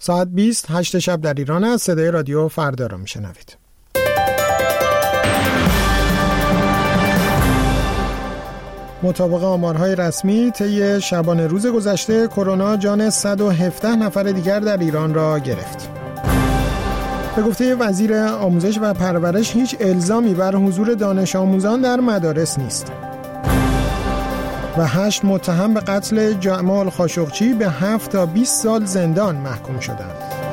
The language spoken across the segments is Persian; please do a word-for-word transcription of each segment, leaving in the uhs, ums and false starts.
ساعت بیست هشت شب در ایران است. صدای رادیو فردا را میشنوید. مطابق آمارهای رسمی طی شبانه روز گذشته کرونا جان صد و هفده نفر دیگر در ایران را گرفت. به گفته وزیر آموزش و پرورش هیچ الزامی بر حضور دانش آموزان در مدارس نیست. و هشت متهم به قتل جمال خاشقچی به هفت تا بیست سال زندان محکوم شدند.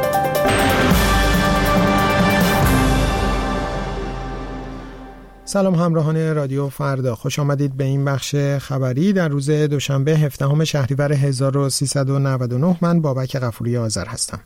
سلام همراهان رادیو فردا، خوش آمدید به این بخش خبری در روز دوشنبه هفدهم شهریور هزار و سیصد و نود و نه. من بابک غفوری آذر هستم.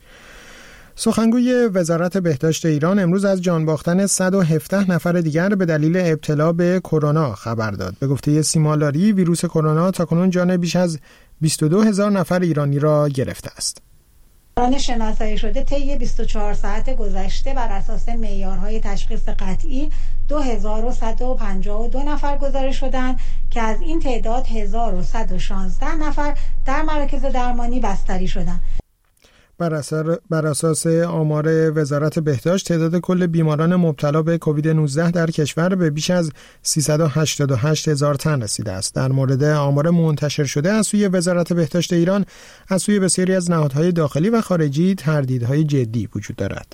سخنگوی وزارت بهداشت ایران امروز از جان باختن صد و هفده نفر دیگر به دلیل ابتلا به کرونا خبر داد. به گفته سیما لاری ویروس کرونا تاکنون جان بیش از بیست و دو هزار نفر ایرانی را گرفته است. بیماران شناسایی شده طی بیست و چهار ساعت گذشته بر اساس معیارهای تشخیص قطعی دو هزار و صد و پنجاه و دو نفر گزارش شدند که از این تعداد هزار و صد و شانزده نفر در مراکز درمانی بستری شدند. بر, اثر بر اساس آمار وزارت بهداشت تعداد کل بیماران مبتلا به کووید نوزده در کشور به بیش از سیصد و هشتاد و هشت هزار تن رسیده است. در مورد آمار منتشر شده از سوی وزارت بهداشت ایران از سوی بسیاری از نهادهای داخلی و خارجی تردیدهای جدی وجود دارد.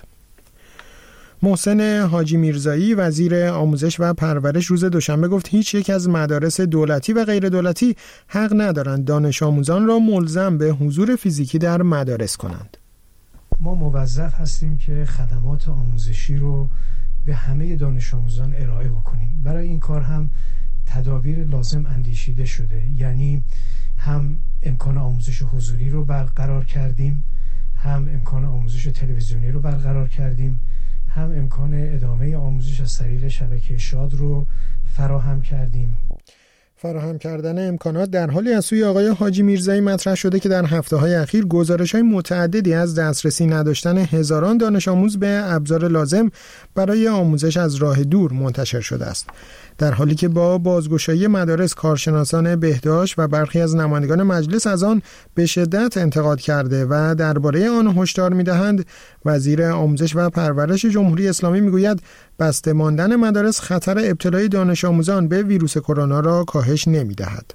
محسن حاجی میرزایی وزیر آموزش و پرورش روز دوشنبه گفت هیچ یک از مدارس دولتی و غیر دولتی حق ندارند دانش آموزان را ملزم به حضور فیزیکی در مدارس کنند. ما موظف هستیم که خدمات آموزشی رو به همه دانش آموزان ارائه بکنیم. برای این کار هم تدابیر لازم اندیشیده شده، یعنی هم امکان آموزش حضوری رو برقرار کردیم، هم امکان آموزش تلویزیونی رو برقرار کردیم، هم امکان ادامه آموزش از طریق شبکه شاد رو فراهم کردیم. فراهم کردن امکانات در حالی از سوی آقای حاجی میرزایی مطرح شده که در هفته‌های اخیر گزارش‌های متعددی از دسترسی نداشتن هزاران دانش آموز به ابزار لازم برای آموزش از راه دور منتشر شده است. در حالی که با بازگشایی مدارس کارشناسان بهداشت و برخی از نمایندگان مجلس از آن به شدت انتقاد کرده و درباره آن هشدار می‌دهند، وزیر آموزش و پرورش جمهوری اسلامی می‌گوید بسته ماندن مدارس خطر ابتلای دانش آموزان به ویروس کرونا را کاهش نمی‌دهد.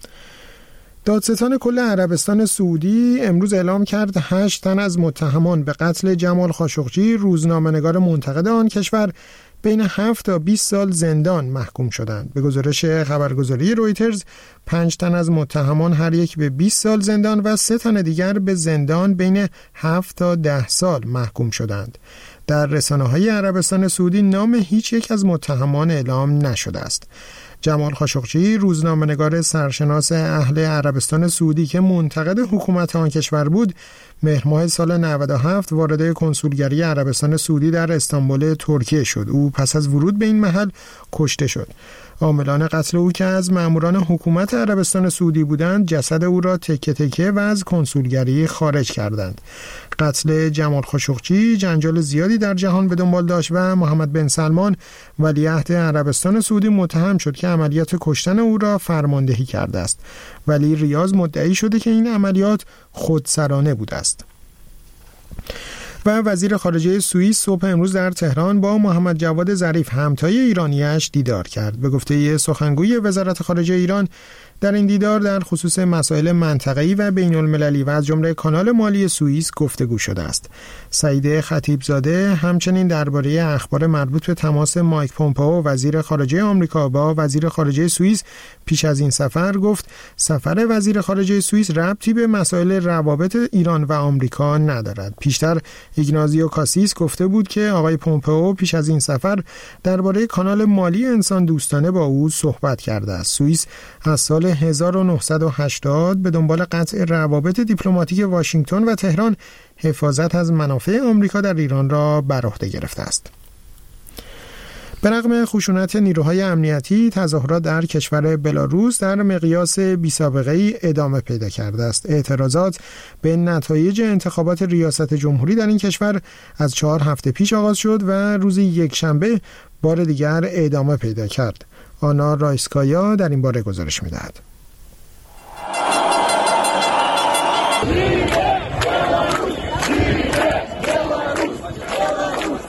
دادستان کل عربستان سعودی امروز اعلام کرد هشت تن از متهمان به قتل جمال خاشقچی روزنامه‌نگار منتقد آن کشور بین هفت تا بیست سال زندان محکوم شدند. به گزارش خبرگزاری رویترز پنج تن از متهمان هر یک به بیست سال زندان و سه تن دیگر به زندان بین هفت تا ده سال محکوم شدند. در رسانه‌های عربستان سعودی نام هیچ یک از متهمان اعلام نشده است. جمال خاشقچی روزنامه‌نگار سرشناس اهل عربستان سعودی که منتقد حکومت آن کشور بود، مهر ماه سال نود و هفت وارد کنسولگری عربستان سعودی در استانبول ترکیه شد. او پس از ورود به این محل کشته شد. عاملان قتل او که از ماموران حکومت عربستان سعودی بودند، جسد او را تکه تکه و از کنسولگری خارج کردند. قتل جمال خاشقچی جنجال زیادی در جهان به دنبال داشت و محمد بن سلمان ولیعهد عربستان سعودی متهم شد که عملیات کشتن او را فرماندهی کرده است، ولی ریاض مدعی شده که این عملیات خودسرانه بوده است. و وزیر خارجه سوئیس صبح امروز در تهران با محمد جواد ظریف همتای ایرانیش دیدار کرد. به گفته سخنگوی وزارت خارجه ایران در این دیدار در خصوص مسائل منطقه‌ای و بین‌المللی و از جمله کانال مالی سوئیس گفتگو شده است. سعید خطیبزاده همچنین درباره اخبار مربوط به تماس مایک پومپئو وزیر خارجه آمریکا با وزیر خارجه سوئیس پیش از این سفر گفت سفر وزیر خارجه سوئیس ربطی به مسائل روابط ایران و آمریکا ندارد. پیشتر ایگنازیو کاسیس گفته بود که آقای پومپئو پیش از این سفر درباره کانال مالی انسان دوستانه با او صحبت کرده است. سوئیس از سال هزار و نهصد و هشتاد به دنبال قطع روابط دیپلماتیک واشنگتن و تهران حفاظت از منافع آمریکا در ایران را بر عهده گرفته است. به رغم خشونت نیروهای امنیتی، تظاهرات در کشور بلاروس در مقیاس بی‌سابقه‌ای ادامه پیدا کرده است. اعتراضات به نتایج انتخابات ریاست جمهوری در این کشور از چهار هفته پیش آغاز شد و روز یکشنبه بار دیگر ادامه پیدا کرد. آنا رایسکایا در این باره گزارش می‌دهد.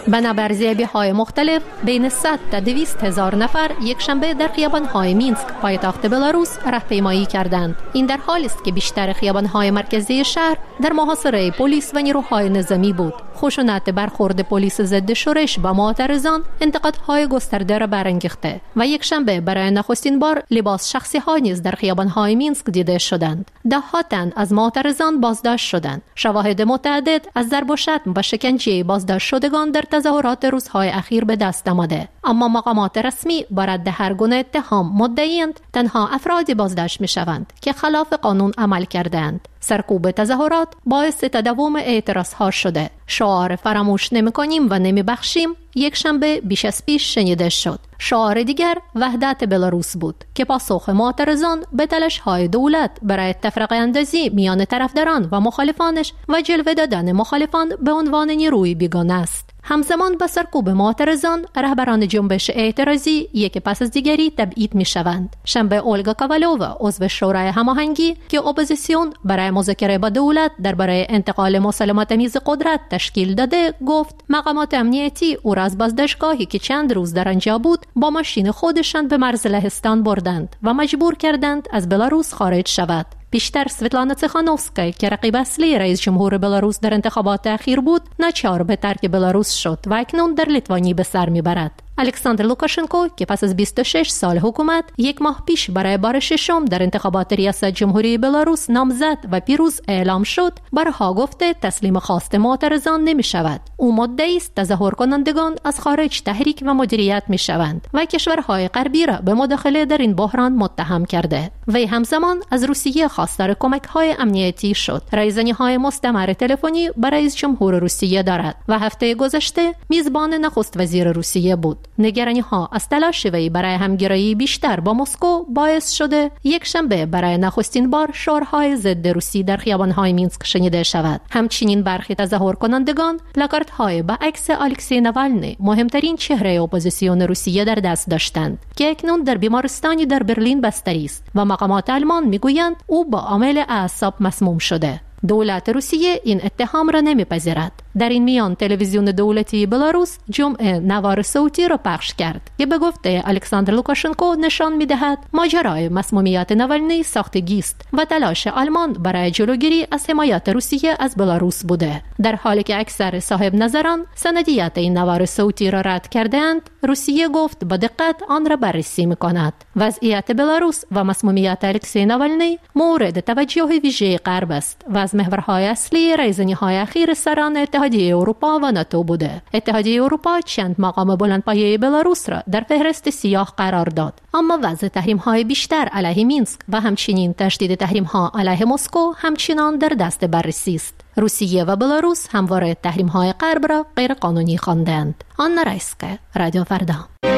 بنابرزیابی‌های مختلف بین صد تا دویست هزار نفر یک شنبه در خیابان‌های مینسک پایتخت بلاروس راهپیمایی کردند. این در حالی است که بیشتر خیابان‌های مرکزی شهر در محاصره پلیس و نیروهای نظامی بود. خشونت برخورد پلیس ضد شورش با معترضان انتقادهای گسترده را برانگیخته و یک شنبه برای نخستین بار لباس شخصی‌ها نیز در خیابان‌های مینسک دیده شدند. ده‌ها تن از معترضان بازداشت شدند. شواهد متعدد از ضرب و شتم و شکنجه بازداشت شدگان در تظاهرات روزهای اخیر به دست آمده، اما مقامات رسمی با رد هر گونه اتهام مدعی‌اند تنها افرادی بازداشت می‌شوند که خلاف قانون عمل کردند. سرکوب تظاهرات باعث تداوم اعتراضها شده. شعار فراموش نمی‌کنیم و نمی‌بخشیم یک شنبه بیش از پیش شنیده شد. شعار دیگر وحدت بلاروس بود که پاسخ معترضان به تلاش‌های دولت برای تفرقه اندازی میان طرفداران و مخالفانش و جلوه دادن مخالفان به عنوان نیروی بیگانه است. همزمان با سرکوب معترضان، رهبران جنبش اعتراضی یک پس از دیگری تبعید می شوند. شنبه اولگا کاوالووا، عضو شورای هماهنگی که اپوزیسیون برای مذاکره با دولت درباره انتقال مسالمت‌آمیز قدرت تشکیل داده، گفت مقامات امنیتی او را از بازداشتگاهی که چند روز در آنجا بود با ماشین خودشان به مرز لهستان بردند و مجبور کردند از بلاروس خارج شود. پیشتر سویتلانا تیخانوفسکای که رقیب اصلی رئیس جمهور بلاروس در انتخابات اخیر بود، ناچار به ترک بلاروس شد و اکنون در لیتوانی به سر میبرد. الکساندر لوکاشنکو که پس از بیست و شش سال حکومت یک ماه پیش برای بار ششم در انتخابات ریاست جمهوری بلاروس نامزد و پیروز اعلام شد، بارها گفته تسلیم خواست معترضان نمی شود. او مدعی است تظاهر کنندگان از خارج تحریک و مدیریت می شوند و کشورهای غربی را به مداخله در این بحران متهم کرده. وی همزمان از روسیه خواستار کمک‌های امنیتی شد. رایزنی‌های مستمر تلفنی برای رئیس جمهور روسیه دارد و هفته گذشته میزبان نخست وزیر روسیه بود. نگرانی‌ها از تلاش وی برای همگرایی بیشتر با مسکو باعث شده یک شنبه برای نخستین بار شعارهای ضد روسی در خیابان‌های مینسک شنیده شود. همچنین برخی تظاهر کنندگان پلاکاردهای با عکس الکسی ناوالنی، مهمترین چهره اپوزیسیون روسیه، در دست داشتند که اکنون در بیمارستانی در برلین بستری است و مقامات آلمان میگویند او با عامل اعصاب مسموم شده. دولت روسیه این اتهام را نمیپذیرد. در این میان تلویزیون دولتی بلاروس جمعه نوار صوتی را پخش کرد که به گفته الکساندر لوکاشنکو نشان می‌دهد ماجرای مسمومیت ناوالنی ساختگی است و تلاش آلمان برای جلوگیری از حمایت روسیه از بلاروس بوده. در حالی که اکثر صاحب نظران سندیت این نوار صوتی را رد کردند، روسیه گفت با دقت آن را بررسی می‌کند. وضعیت بلاروس و مسمومیت الکسی ناوالنی مورد توجه ویژه غرب است و از محورهای اصلی رایزنی‌های اخیر سران اتحادیه اروپا و ناتو بوده. اتحادیه اروپا چند مقام بلندپایه بلاروس را در فهرست سیاه قرار داد، اما وضع تحریم‌های بیشتر علیه مینسک و همچنین تشدید تحریم‌ها علیه مسکو همچنان در دست بررسی است. روسیه و بلاروس همواره تحریم‌های غرب را غیر قانونی خواندند. آنا رایسکه، رادیو فردا.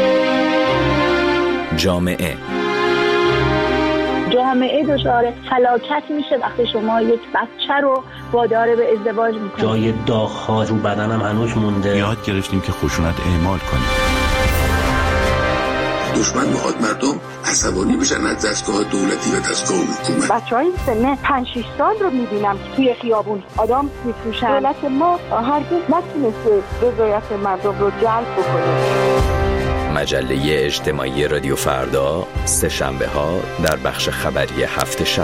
جامعه جامعه دچار فلاکت میشه وقتی شما یک بچه رو وادار به ازدواج میکنید. جای داغ‌ها رو بدنم هنوز مونده. یاد گرفتیم که خشونت اعمال کنیم. دشمن میخواد مردم عصبانی بشن از دستگاه دولتی و دستگاه حکومت. بچهای سن پنج شش سال رو میبینم که توی خیابون آدم میفروشن. دولت ما هرگز نتونسته رضایت مردم رو جلب بکنه. مجله اجتماعی رادیو فردا، سه شنبه ها در بخش خبری هفت شب.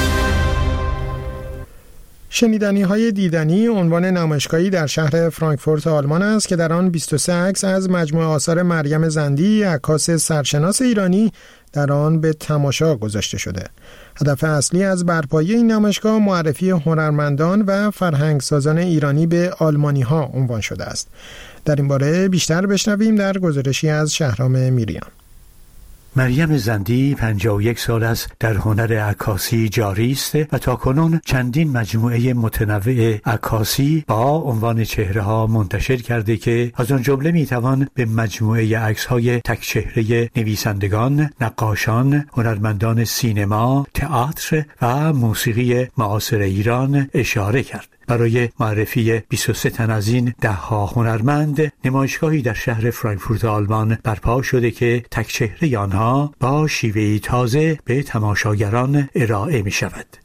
شنیدنی های دیدنی عنوان نمایشگاهی در شهر فرانکفورت آلمان است که در آن بیست و سه عکس از مجموعه آثار مریم زندی، عکاس سرشناس ایرانی، در آن به تماشا گذاشته شده. هدف اصلی از برپایی این نمایشگاه معرفی هنرمندان و فرهنگسازان ایرانی به آلمانی ها عنوان شده است. در این باره بیشتر بشنویم در گزارشی از شهرام میریان. مریم زندی پنجاه و یک سال است در هنر عکاسی جاری است و تاکنون چندین مجموعه متنوع عکاسی با عنوان چهره ها منتشر کرده که از آن جمله میتوان به مجموعه عکس های تک چهره نویسندگان، نقاشان، هنرمندان سینما، تئاتر و موسیقی معاصر ایران اشاره کرد. برای معرفی بیست و سه تن از این ده ها هنرمند، نمایشگاهی در شهر فرانکفورت آلمان برپا شده که تک چهره آنها با شیوهی تازه به تماشاگران ارائه می شود.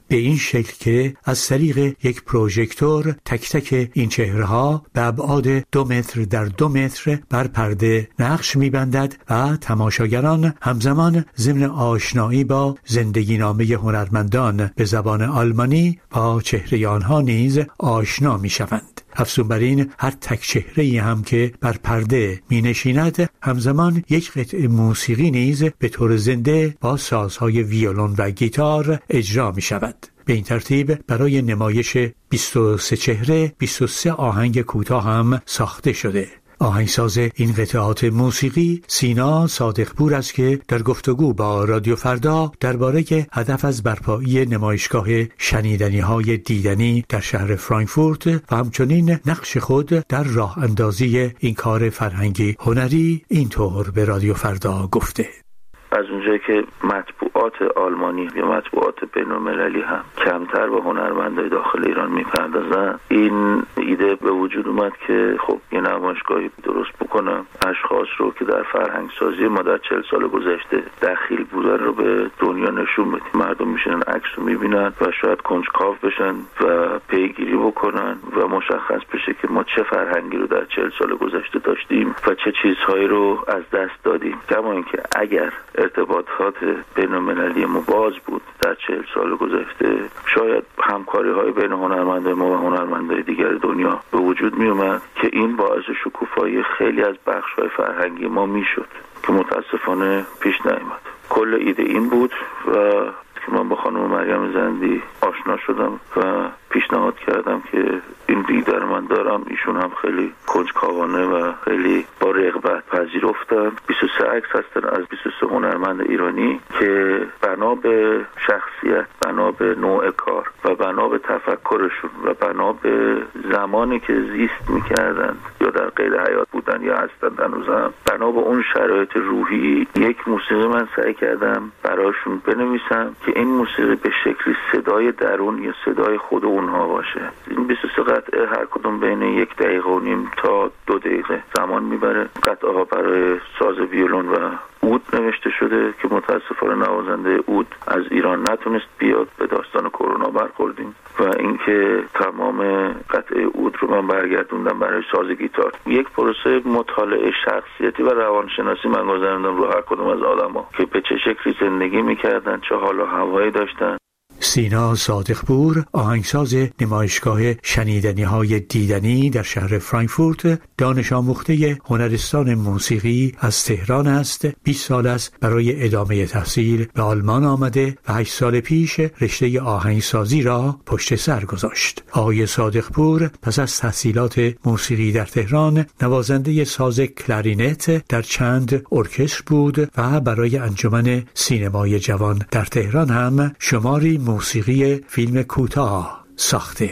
به این شکل که از طریق یک پروژکتور تک تک این چهره‌ها به ابعاد دو متر در دو متر بر پرده نقش می‌بندد و تماشاگران همزمان ضمن آشنایی با زندگی نامه هنرمندان به زبان آلمانی با چهره آنها نیز آشنا می‌شوند. افزون بر این هر تک چهره‌ای هم که بر پرده می نشیند همزمان یک قطعه موسیقی نیز به طور زنده با سازهای ویولون و گیتار اجرا می شود. به این ترتیب برای نمایش بیست و سه چهره بیست و سه آهنگ کوتاه هم ساخته شده. آهنگساز این قطعات موسیقی سینا صادقپور است که در گفتگو با رادیو فردا درباره هدف از برپایی نمایشگاه شنیدنی‌های دیدنی در شهر فرانکفورت و همچنین نقش خود در راه اندازی این کار فرهنگی هنری اینطور به رادیو فردا گفته: از اونجایی که مطبوعات آلمانی یا مطبوعات بین‌المللی هم کمتر به هنرمندای داخل ایران میپردازن، این ایده به وجود اومد که خب یه نمایشگاهی درست بکنم، اشخاص رو که در فرهنگ سازی ما در چهل سال گذشته دخیل بودن رو به دنیا نشون بدیم. مردم میشنن عکس رو میبینن و شاید کنجکاو بشن و پیگیری بکنن و مشخص بشه که ما چه فرهنگی رو در چهل سال گذشته داشتیم و چه چیزهایی رو از دست دادیم. کما اینکه اگر ارتباطات بین‌المللی ما باز بود در چهل سال گذشته، شاید همکاری های بین هنرمندای ما و هنرمندای دیگر دنیا به وجود می اومد که این باعث شکوفایی خیلی از بخش های فرهنگی ما می شد که متاسفانه پیش نیامد. کل ایده این بود و که من با خانم مریم زندی آشنا شدم و پیشنهاد کردم که این دیدار من دارم. ایشون هم خیلی کنجکاوانه و خیلی با رغبت پذیرفتن. بیست و سه عکس هستن از بیست و سه هنرمند ایرانی که بنا به شخصیت، بنا به نوع کار و بنا به تفکرشون و بنا به زمانی که زیست میکردن یا در قید حیات بودن یا هستن هنوزم، بنا به اون شرایط روحی یک موسیقی من سعی کردم براشون بنویسم که این موسیقی به شکلی صدای درون یا صدای خود اونها باشه. این بیست و سه قطعه هر کدوم بین یک دقیقه و نیم تا دو دقیقه زمان میبره. قطعه ها برای ساز ویولون و عود نوشته شده که متاسفانه نوازنده عود از ایران نتونست بیاد، به داستان کرونا برخوردیم و اینکه تمام قطعه عود رو من برگردوندم برای ساز گیتار. یک پروسه مطالعه شخصیتی و روانشناسی من گذروندم رو هر کدوم از آدما که به چه شکلی زندگی میکردن، چه حال و هوایی داشتن. سینا صادقپور، آهنگساز نمایشگاه شنیدنی‌های دیدنی در شهر فرانکفورت، دانش آموخته هنرستان موسیقی از تهران است. بیست سال است برای ادامه تحصیل به آلمان آمده و هشت سال پیش رشته آهنگسازی را پشت سر گذاشت. آقای صادقپور پس از تحصیلات موسیقی در تهران نوازنده ساز کلارینت در چند ارکستر بود و برای انجمن سینمای جوان در تهران هم شماری موسیقی فیلم کوتاه ساخته.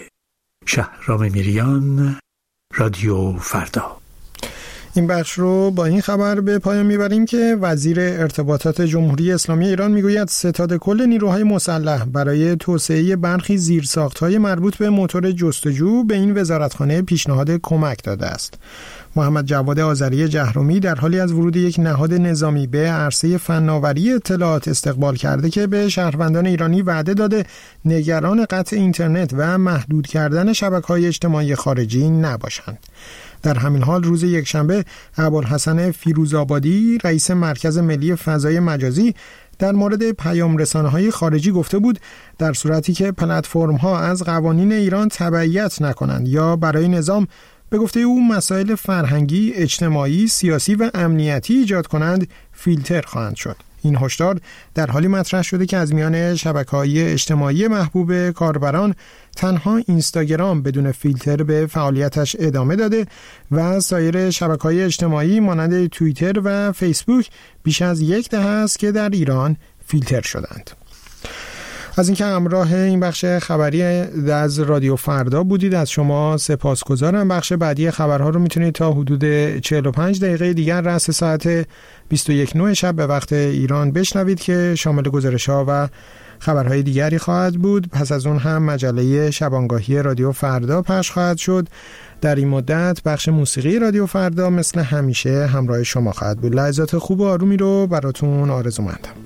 شهرام میریان، رادیو فردا. این بخش رو با این خبر به پایان میبریم که وزیر ارتباطات جمهوری اسلامی ایران میگوید ستاد کل نیروهای مسلح برای توسعه برخی زیرساخت‌های مربوط به موتور جستجو به این وزارتخانه پیشنهاد کمک داده است. محمد جواد آذری جهرومی در حالی از ورود یک نهاد نظامی به عرصه فناوری اطلاعات استقبال کرده که به شهروندان ایرانی وعده داده نگران قطع اینترنت و محدود کردن شبکه‌های اجتماعی خارجی نباشند. در همین حال روز یکشنبه ابوالحسن فیروزآبادی رئیس مرکز ملی فضای مجازی در مورد پیام رسانه‌های خارجی گفته بود در صورتی که پلتفرم‌ها از قوانین ایران تبعیت نکنند یا برای نظام به گفته او مسائل فرهنگی، اجتماعی، سیاسی و امنیتی ایجاد کنند فیلتر خواهند شد. این هشدار در حالی مطرح شده که از میان شبکه‌های اجتماعی محبوب کاربران تنها اینستاگرام بدون فیلتر به فعالیتش ادامه داده و سایر شبکه‌های اجتماعی مانند توییتر و فیسبوک بیش از یک دهه است که در ایران فیلتر شدند. از اینکه همراه این بخش خبری از رادیو فردا بودید از شما سپاسگزارم. بخش بعدی خبرها رو میتونید تا حدود چهل و پنج دقیقه دیگر رأس ساعت بیست و یک نه شب به وقت ایران بشنوید که شامل گزارش‌ها و خبرهای دیگری خواهد بود. پس از اون هم مجله شبانگاهی رادیو فردا پخش خواهد شد. در این مدت بخش موسیقی رادیو فردا مثل همیشه همراه شما خواهد بود. لحظات خوب و آرومی رو براتون آرزو مندم.